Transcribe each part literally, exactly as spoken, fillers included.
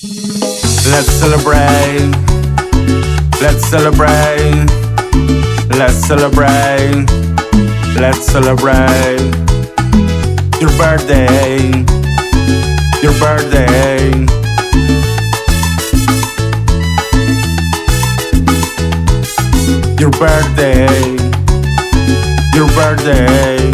Let's celebrate. Let's celebrate. Let's celebrate. Let's celebrate. Your birthday. Your birthday. Your birthday. Your birthday.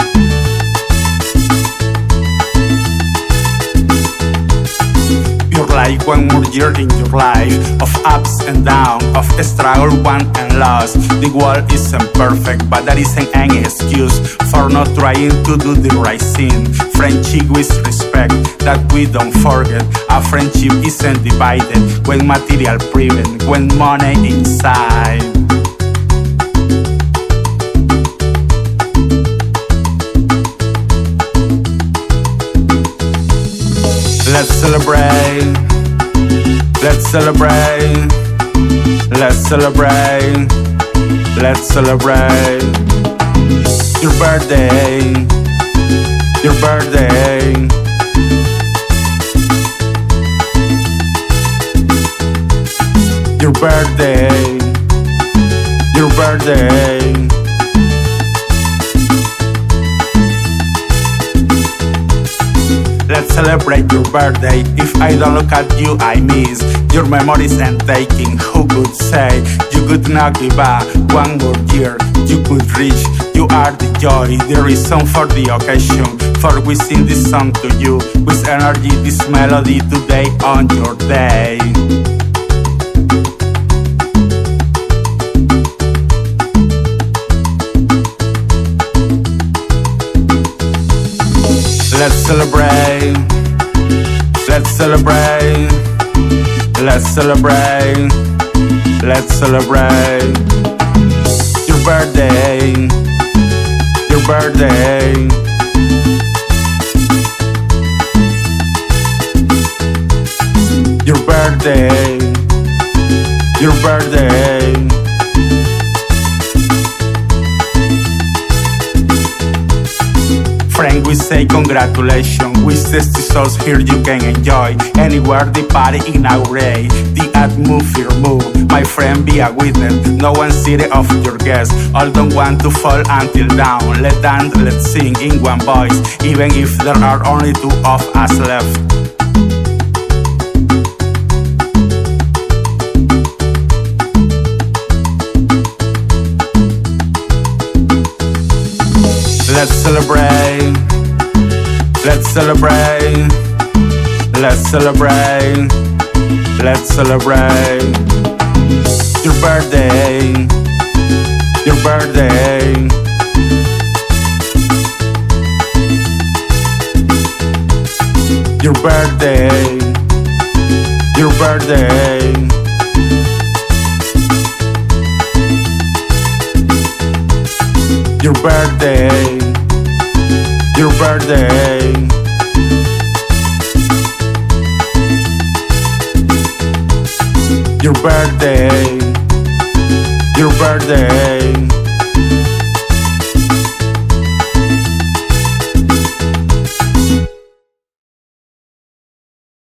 You're like one more year in your life of ups and downs, of struggle, won and lost. The world isn't perfect, but that isn't any excuse for not trying to do the right thing. Friendship with respect, that we don't forget. A friendship isn't divided when material prevent, when money inside. Let's celebrate. Let's celebrate. Let's celebrate. Let's celebrate. Your birthday. Your birthday. Your birthday. Your birthday. Let's celebrate your birthday. If I don't look at you, I miss your memories and taking. Who could say you could not give up one more year? You could reach. You are the joy, the reason for the occasion. For we sing this song to you with energy, this melody today on your day. Let's celebrate. Let's celebrate. Let's celebrate. Let's celebrate. Your birthday. Your birthday. Your birthday. Your birthday. Friend, we say congratulations. We souls here you can enjoy. Anywhere the party inaugurate, the atmosphere move. My friend, be a witness. No one see it of your guests. All don't want to fall until down. Let dance, let's sing in one voice, even if there are only two of us left. Let's celebrate. Let's celebrate. Let's celebrate. Let's celebrate. Your birthday. Your birthday. Your birthday. Your birthday. Your birthday. Your birthday. Your birthday. Your birthday.